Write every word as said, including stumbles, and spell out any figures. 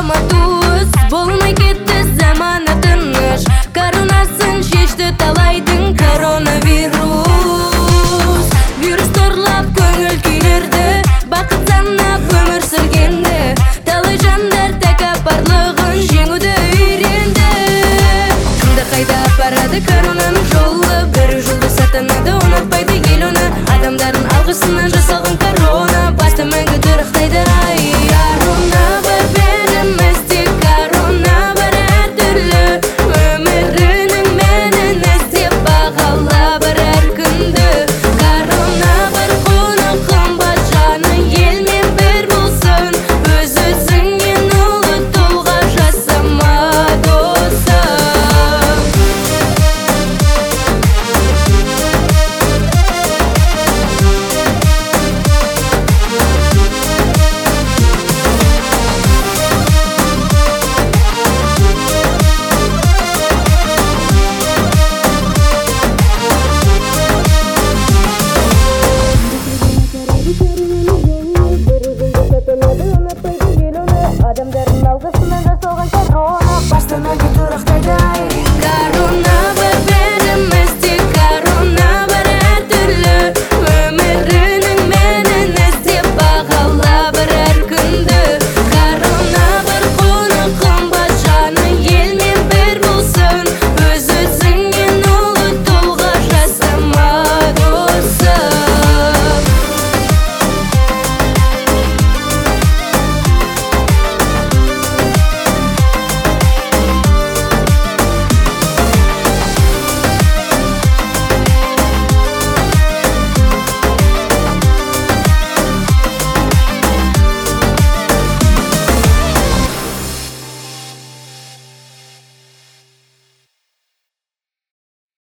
саламатыбыз болмай кетті заманы тыныш. Коронасын шешті талайдың коронавирус. Вирус торлап көңіл күйлерді, бақыт санап өмір сүргенді. Талай жандар тәкаппарлығын жеңуді үйренді. Кімді қайда апарады коронаның жолы, бір жолды сатанады, ұнатпайды ел оны. Адамдардың алғысынан жасалған корона басты мәңгі дұрықтайды. Ай, корона бар бәрімізде, корона бар әртүрлі. Өмірінің мәнін іздеп бағала бір әр күнді. Корона бар құны қымбат, жаны елмен бір болсын. Өз өзіңнен ұлы тұлға жасама досым. Адамдардың алғысынан жасалған корона басты мәңгі